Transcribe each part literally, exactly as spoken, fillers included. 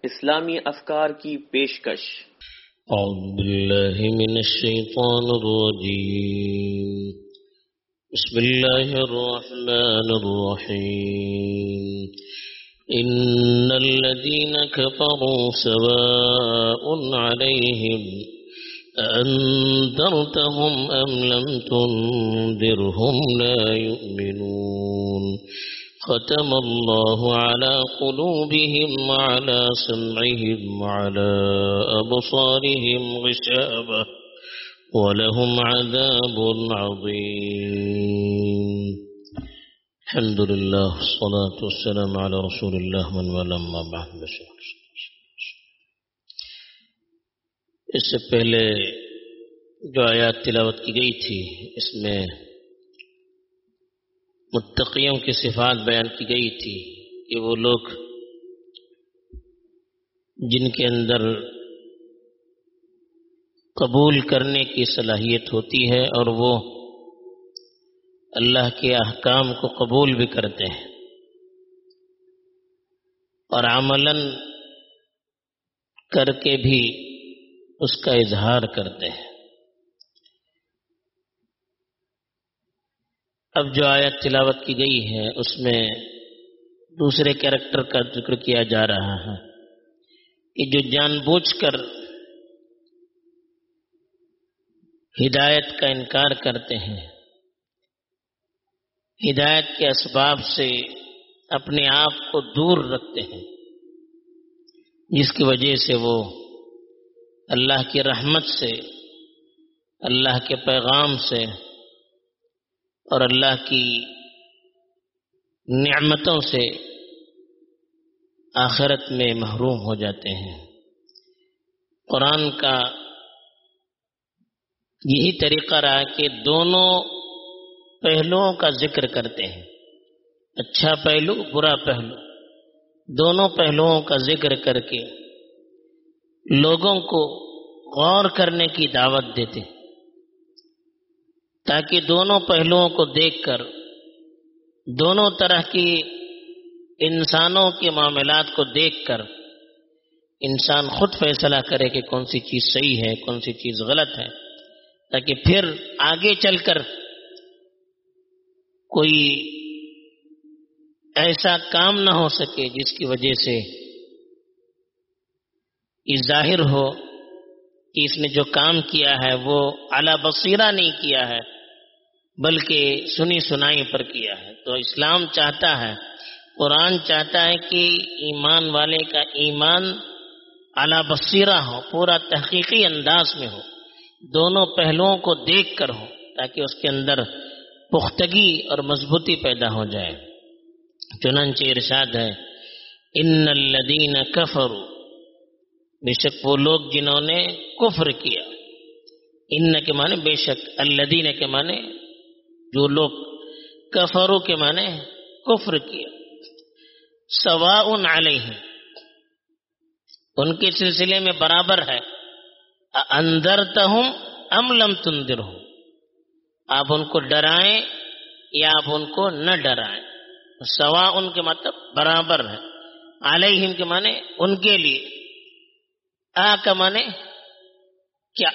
اسلامی افکار کی پیشکش۔ اعوذ باللہ من الشیطان الرجیم، بسم اللہ الرحمن الرحیم۔ ان الذین کفروا سواء علیہم أأنذرتهم أم لم تنذرهم لا يؤمنون ختم الله على قلوبهم وعلى سمعهم وعلى أبصارهم غشاوة ولهم عذاب عظيم۔ الحمد لله والصلاة والسلام على رسول الله من والاه ما بعد۔ اس سے پہلے جو آیات تلاوت کی گئی تھی اس میں متقیوں کی صفات بیان کی گئی تھی کہ وہ لوگ جن کے اندر قبول کرنے کی صلاحیت ہوتی ہے اور وہ اللہ کے احکام کو قبول بھی کرتے ہیں اور عملاً کر کے بھی اس کا اظہار کرتے ہیں۔ اب جو آیت تلاوت کی گئی ہے اس میں دوسرے کیریکٹر کا ذکر کیا جا رہا ہے کہ جو جان بوجھ کر ہدایت کا انکار کرتے ہیں، ہدایت کے اسباب سے اپنے آپ کو دور رکھتے ہیں، جس کی وجہ سے وہ اللہ کی رحمت سے، اللہ کے پیغام سے اور اللہ کی نعمتوں سے آخرت میں محروم ہو جاتے ہیں۔ قرآن کا یہی طریقہ رہا کہ دونوں پہلوؤں کا ذکر کرتے ہیں، اچھا پہلو، برا پہلو، دونوں پہلوؤں کا ذکر کر کے لوگوں کو غور کرنے کی دعوت دیتے تاکہ دونوں پہلوؤں کو دیکھ کر دونوں طرح کی انسانوں کے معاملات کو دیکھ کر انسان خود فیصلہ کرے کہ کون سی چیز صحیح ہے، کون سی چیز غلط ہے، تاکہ پھر آگے چل کر کوئی ایسا کام نہ ہو سکے جس کی وجہ سے یہ ظاہر ہو کہ اس نے جو کام کیا ہے وہ اعلی بصیرہ نہیں کیا ہے بلکہ سنی سنائی پر کیا ہے۔ تو اسلام چاہتا ہے، قرآن چاہتا ہے کہ ایمان والے کا ایمان اعلی بصیرہ ہو، پورا تحقیقی انداز میں ہو، دونوں پہلوؤں کو دیکھ کر ہو تاکہ اس کے اندر پختگی اور مضبوطی پیدا ہو جائے۔ چنانچہ ارشاد ہے، ان الذین کفروا، بے شک وہ لوگ جنہوں نے کفر کیا، ان کے معنی بے شک، الذین کے معنی جو لوگ، کفروا کے معنی کفر کیا، سواء علیہم، ان کے سلسلے میں برابر ہے، انذرتہم ام لم تنذرہم، آپ ان کو ڈرائیں یا آپ ان کو نہ ڈرائیں۔ سواء ان کے مطلب برابر ہے، علیہم کے معنی ان کے لیے، آ کا معنی کیا،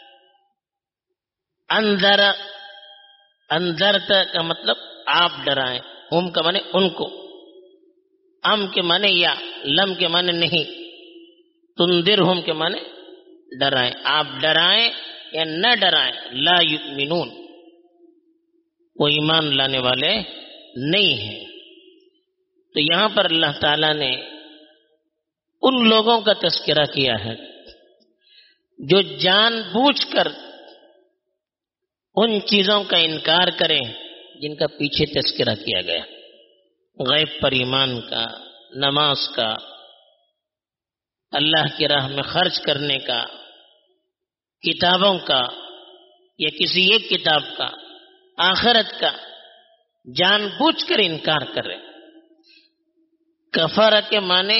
انذر انذرت کا مطلب آپ ڈرائیں، ہم کا معنی ان کو، ام کے معنی یا، لم کے معنی نہیں، تنذرہم کے معنی ڈرائیں، آپ ڈرائیں یا نہ ڈرائیں، لا یؤمنون، وہ ایمان لانے والے نہیں ہیں۔ تو یہاں پر اللہ تعالیٰ نے ان لوگوں کا تذکرہ کیا ہے جو جان بوجھ کر ان چیزوں کا انکار کریں جن کا پیچھے تذکرہ کیا گیا، غیب پر ایمان کا، نماز کا، اللہ کی راہ میں خرچ کرنے کا، کتابوں کا یا کسی ایک کتاب کا، آخرت کا، جان بوجھ کر انکار کریں۔ کفر کے معنی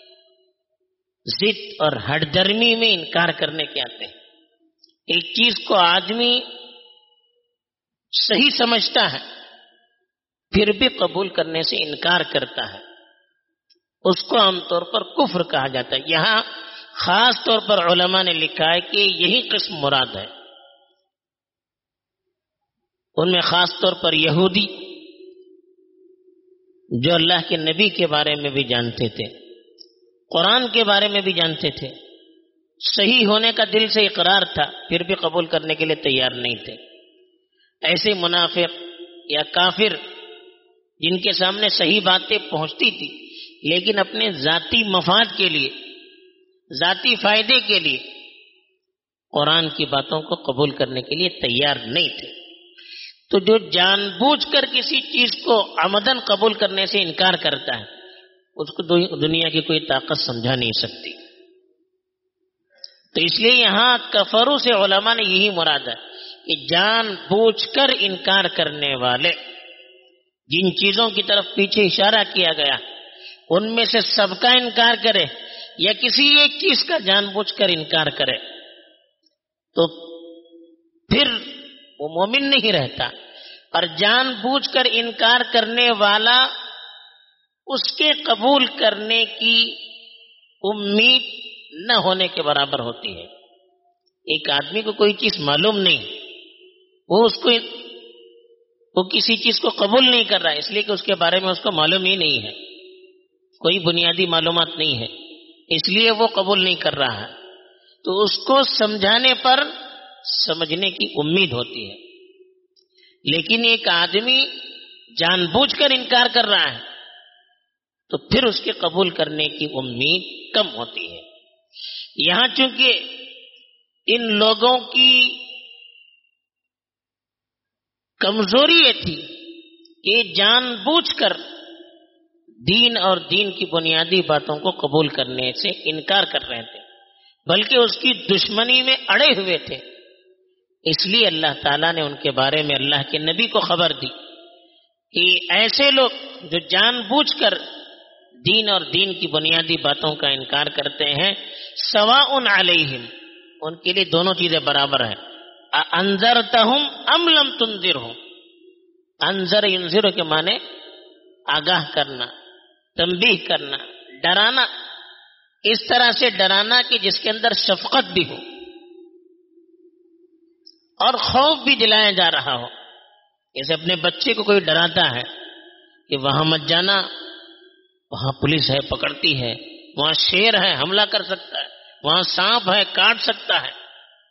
ضد اور ہٹ درمی میں انکار کرنے کے آتے ہیں۔ ایک چیز کو آدمی صحیح سمجھتا ہے پھر بھی قبول کرنے سے انکار کرتا ہے، اس کو عام طور پر کفر کہا جاتا ہے. یہاں خاص طور پر علماء نے لکھا ہے کہ یہی قسم مراد ہے. ان میں خاص طور پر یہودی جو اللہ کے نبی کے بارے میں بھی جانتے تھے، قرآن کے بارے میں بھی جانتے تھے، صحیح ہونے کا دل سے اقرار تھا، پھر بھی قبول کرنے کے لیے تیار نہیں تھے. ایسے منافق یا کافر جن کے سامنے صحیح باتیں پہنچتی تھی لیکن اپنے ذاتی مفاد کے لیے، ذاتی فائدے کے لیے قرآن کی باتوں کو قبول کرنے کے لیے تیار نہیں تھے. تو جو جان بوجھ کر کسی چیز کو عمدن قبول کرنے سے انکار کرتا ہے اس کو دنیا کی کوئی طاقت سمجھا نہیں سکتی. تو اس لیے یہاں کفروں سے علماء نے یہی مراد ہے کہ جان بوجھ کر انکار کرنے والے، جن چیزوں کی طرف پیچھے اشارہ کیا گیا ان میں سے سب کا انکار کرے یا کسی ایک چیز کا جان بوجھ کر انکار کرے تو پھر وہ مومن نہیں رہتا. اور جان بوجھ کر انکار کرنے والا اس کے قبول کرنے کی امید نہ ہونے کے برابر ہوتی ہے. ایک آدمی کو کوئی چیز معلوم نہیں، وہ اس کو وہ کسی چیز کو قبول نہیں کر رہا ہے اس لیے کہ اس کے بارے میں اس کو معلوم ہی نہیں ہے، کوئی بنیادی معلومات نہیں ہے، اس لیے وہ قبول نہیں کر رہا ہے. تو اس کو سمجھانے پر سمجھنے کی امید ہوتی ہے. لیکن ایک آدمی جان بوجھ کر انکار کر رہا ہے تو پھر اس کے قبول کرنے کی امید کم ہوتی ہے. یہاں چونکہ ان لوگوں کی کمزوری یہ تھی کہ جان بوجھ کر دین اور دین کی بنیادی باتوں کو قبول کرنے سے انکار کر رہے تھے، بلکہ اس کی دشمنی میں اڑے ہوئے تھے. اس لیے اللہ تعالیٰ نے ان کے بارے میں اللہ کے نبی کو خبر دی کہ ایسے لوگ جو جان بوجھ کر دین اور دین کی بنیادی باتوں کا انکار کرتے ہیں، سواء علیہم، ان کے لیے دونوں چیزیں برابر ہیں. انذرتہم ام لم تنذرہم، انذر ینذر کے معنی آگاہ کرنا، تنبیہ کرنا، ڈرانا، اس طرح سے ڈرانا کہ جس کے اندر شفقت بھی ہو اور خوف بھی دلایا جا رہا ہو. جیسے اپنے بچے کو کوئی ڈراتا ہے کہ وہاں مت جانا، وہاں پولیس ہے پکڑتی ہے، وہاں شیر ہے حملہ کر سکتا ہے، وہاں سانپ ہے کاٹ سکتا ہے،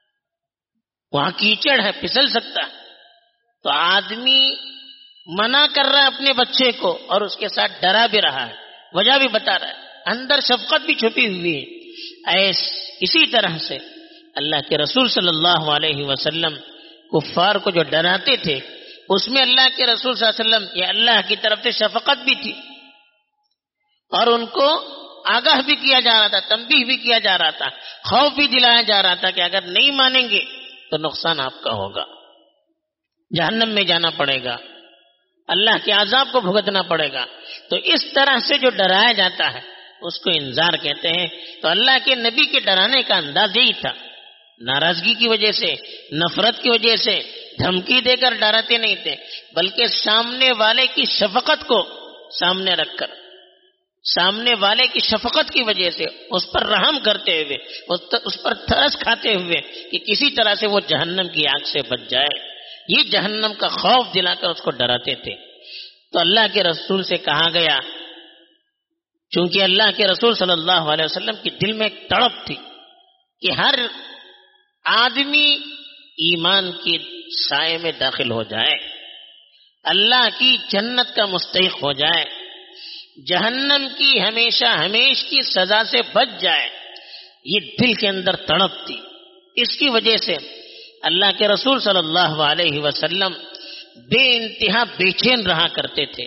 وہاں کیچڑ ہے پھسل سکتا ہے. تو آدمی منع کر رہا ہے اپنے بچے کو اور اس کے ساتھ ڈرا بھی رہا ہے، وجہ بھی بتا رہا ہے، اندر شفقت بھی چھپی ہوئی ہے. ایس اسی طرح سے اللہ کے رسول صلی اللہ علیہ وسلم کفار کو جو ڈراتے تھے اس میں اللہ کے رسول صلی اللہ علیہ وسلم یہ اللہ کی طرف سے شفقت بھی تھی اور ان کو آگاہ بھی کیا جا رہا تھا، تنبیہ بھی کیا جا رہا تھا، خوف بھی دلایا جا رہا تھا کہ اگر نہیں مانیں گے تو نقصان آپ کا ہوگا، جہنم میں جانا پڑے گا، اللہ کے عذاب کو بھگتنا پڑے گا. تو اس طرح سے جو ڈرایا جاتا ہے اس کو انذار کہتے ہیں. تو اللہ کے نبی کے ڈرانے کا انداز یہی تھا، ناراضگی کی وجہ سے، نفرت کی وجہ سے دھمکی دے کر ڈراتے نہیں تھے، بلکہ سامنے والے کی شفقت کو سامنے رکھ کر، سامنے والے کی شفقت کی وجہ سے اس پر رحم کرتے ہوئے، اس پر ترس کھاتے ہوئے کہ کسی طرح سے وہ جہنم کی آگ سے بچ جائے، یہ جہنم کا خوف دلا کر اس کو ڈراتے تھے. تو اللہ کے رسول سے کہا گیا، چونکہ اللہ کے رسول صلی اللہ علیہ وسلم کی دل میں ایک تڑپ تھی کہ ہر آدمی ایمان کی سائے میں داخل ہو جائے، اللہ کی جنت کا مستحق ہو جائے، جہنم کی ہمیشہ ہمیش کی سزا سے بچ جائے، یہ دل کے اندر تڑپ تھی. اس کی وجہ سے اللہ کے رسول صلی اللہ علیہ وسلم بے انتہا بے چین رہا کرتے تھے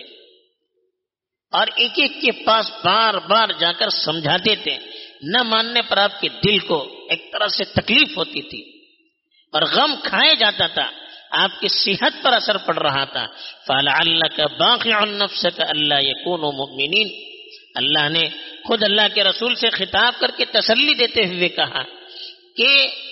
اور ایک ایک کے پاس بار بار جا کر سمجھاتے تھے. نہ ماننے پر آپ کے دل کو ایک طرح سے تکلیف ہوتی تھی اور غم کھائے جاتا تھا، آپ کی صحت پر اثر پڑ رہا تھا. فَلَعَلَّكَ بَاخِعٌ نَفْسَكَ أَلَّا يَكُونُوا مُؤْمِنِينَ، اللہ نے خود اللہ کے رسول سے خطاب کر کے تسلی دیتے ہوئے کہا کہ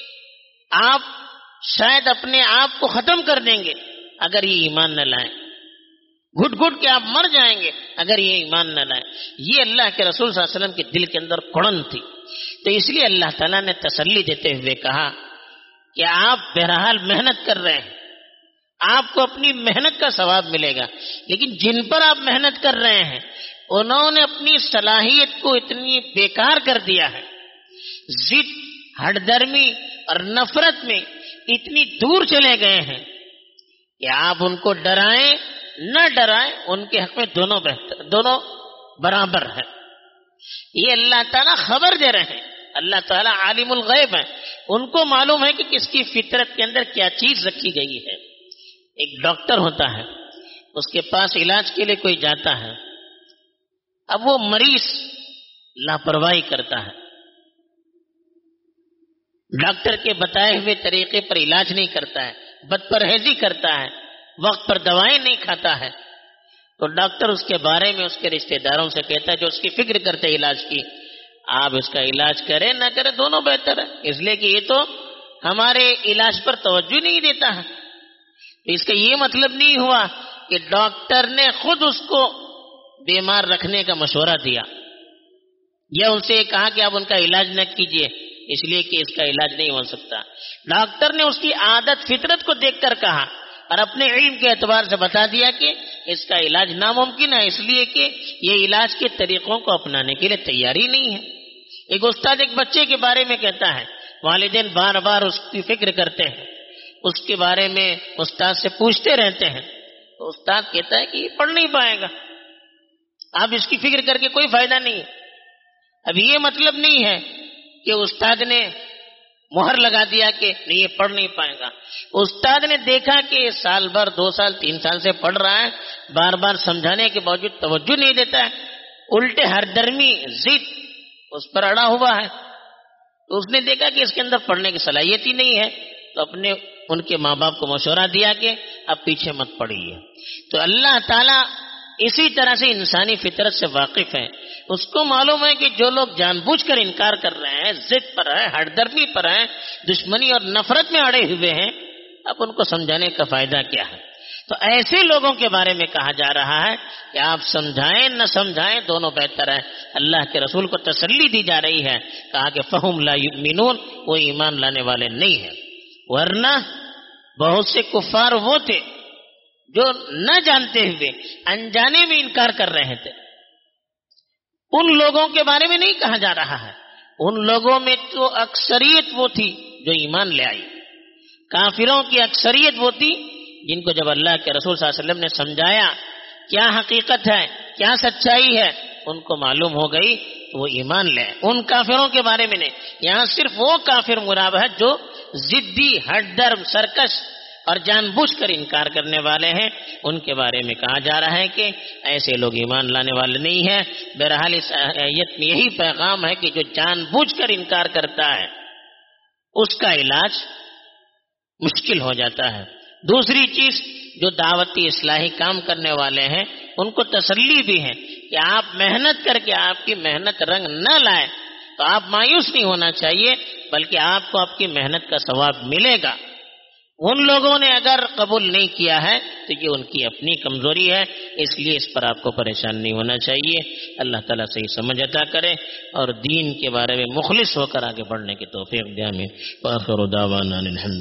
آپ شاید اپنے آپ کو ختم کر دیں گے اگر یہ ایمان نہ لائیں. گھٹ گھٹ کے آپ مر جائیں گے اگر یہ ایمان نہ لائیں. یہ اللہ کے رسول صلی اللہ علیہ وسلم کے دل کے اندر کڑن تھی. تو اس لیے اللہ تعالیٰ نے تسلی دیتے ہوئے کہا کہ آپ بہرحال محنت کر رہے ہیں, آپ کو اپنی محنت کا ثواب ملے گا, لیکن جن پر آپ محنت کر رہے ہیں انہوں نے اپنی صلاحیت کو اتنی بیکار کر دیا ہے, ضد, ہٹ درمی اور نفرت میں اتنی دور چلے گئے ہیں کہ آپ ان کو ڈرائیں نہ ڈرائیں ان کے حق میں دونوں بہتر, دونوں برابر ہے. یہ اللہ تعالیٰ خبر دے رہے ہیں. اللہ تعالیٰ عالم الغیب ہے, ان کو معلوم ہے کہ کس کی فطرت کے اندر کیا چیز رکھی گئی ہے. ایک ڈاکٹر ہوتا ہے, اس کے پاس علاج کے لیے کوئی جاتا ہے, اب وہ مریض لاپرواہی کرتا ہے, ڈاکٹر کے بتائے ہوئے طریقے پر علاج نہیں کرتا ہے, بد پرہیزی کرتا ہے, وقت پر دوائیں نہیں کھاتا ہے, تو ڈاکٹر اس کے بارے میں اس کے رشتہ داروں سے کہتا ہے جو اس کی فکر کرتے علاج کی, آپ اس کا علاج کریں نہ کریں دونوں بہتر ہے, اس لیے کہ یہ تو ہمارے علاج پر توجہ نہیں دیتا ہے. اس کا یہ مطلب نہیں ہوا کہ ڈاکٹر نے خود اس کو بیمار رکھنے کا مشورہ دیا یا ان سے کہا کہ آپ ان کا علاج نہ کیجیے اس لیے کہ اس کا علاج نہیں ہو سکتا. ڈاکٹر نے اس کی عادت فطرت کو دیکھ کر کہا اور اپنے علم کے اعتبار سے بتا دیا کہ اس کا علاج ناممکن ہے, اس لیے کہ یہ علاج کے طریقوں کو اپنانے کے لیے تیاری نہیں ہے. ایک استاد ایک بچے کے بارے میں کہتا ہے, والدین بار بار اس کی فکر کرتے ہیں, اس کے بارے میں استاد سے پوچھتے رہتے ہیں, تو استاد کہتا ہے کہ یہ پڑھ نہیں پائے گا, آپ اس کی فکر کر کے کوئی فائدہ نہیں ہے. اب یہ مطلب نہیں ہے کہ استاد نے مہر لگا دیا کہ نہیں یہ پڑھ نہیں پائے گا. استاد نے دیکھا کہ سال بھر, دو سال, تین سال سے پڑھ رہا ہے, بار بار سمجھانے کے باوجود توجہ نہیں دیتا ہے, الٹے ہر درمی ضد اس پر اڑا ہوا ہے, تو اس نے دیکھا کہ اس کے اندر پڑھنے کی صلاحیت ہی نہیں ہے, تو اپنے ان کے ماں باپ کو مشورہ دیا کہ اب پیچھے مت پڑھیے. تو اللہ تعالیٰ اسی طرح سے انسانی فطرت سے واقف ہے, اس کو معلوم ہے کہ جو لوگ جان بوجھ کر انکار کر رہے ہیں, ضد پر ہیں, ہٹ درمی پر ہیں, دشمنی اور نفرت میں اڑے ہوئے ہیں, اب ان کو سمجھانے کا فائدہ کیا ہے. تو ایسے لوگوں کے بارے میں کہا جا رہا ہے کہ آپ سمجھائیں نہ سمجھائیں دونوں بہتر ہے. اللہ کے رسول کو تسلی دی جا رہی ہے, کہا کہ فہم لا یؤمنون, وہ ایمان لانے والے نہیں ہیں. ورنہ بہت سے کفار وہ تھے جو نہ جانتے ہوئے انجانے میں انکار کر رہے تھے, ان لوگوں کے بارے میں نہیں کہا جا رہا ہے. ان لوگوں میں تو اکثریت وہ تھی جو ایمان لے آئی, کافروں کی اکثریت وہ تھی جن کو جب اللہ کے رسول صلی اللہ علیہ وسلم نے سمجھایا کیا حقیقت ہے, کیا سچائی ہے, ان کو معلوم ہو گئی تو وہ ایمان لے. ان کافروں کے بارے میں نہیں, یہاں صرف وہ کافر مراد ہے جو ضدی, ہٹ درم, سرکش اور جان بوجھ کر انکار کرنے والے ہیں. ان کے بارے میں کہا جا رہا ہے کہ ایسے لوگ ایمان لانے والے نہیں ہیں. بہرحال اس آیت میں یہی پیغام ہے کہ جو جان بوجھ کر انکار کرتا ہے اس کا علاج مشکل ہو جاتا ہے. دوسری چیز, جو دعوتی اصلاحی کام کرنے والے ہیں ان کو تسلی بھی ہے کہ آپ محنت کر کے آپ کی محنت رنگ نہ لائے تو آپ مایوس نہیں ہونا چاہیے, بلکہ آپ کو آپ کی محنت کا ثواب ملے گا. ان لوگوں نے اگر قبول نہیں کیا ہے تو یہ ان کی اپنی کمزوری ہے, اس لیے اس پر آپ کو پریشان نہیں ہونا چاہیے. اللہ تعالیٰ صحیح سمجھ عطا کرے اور دین کے بارے میں مخلص ہو کر آگے بڑھنے کی توفیق دے. آمین. وآخر دعوانا الحمد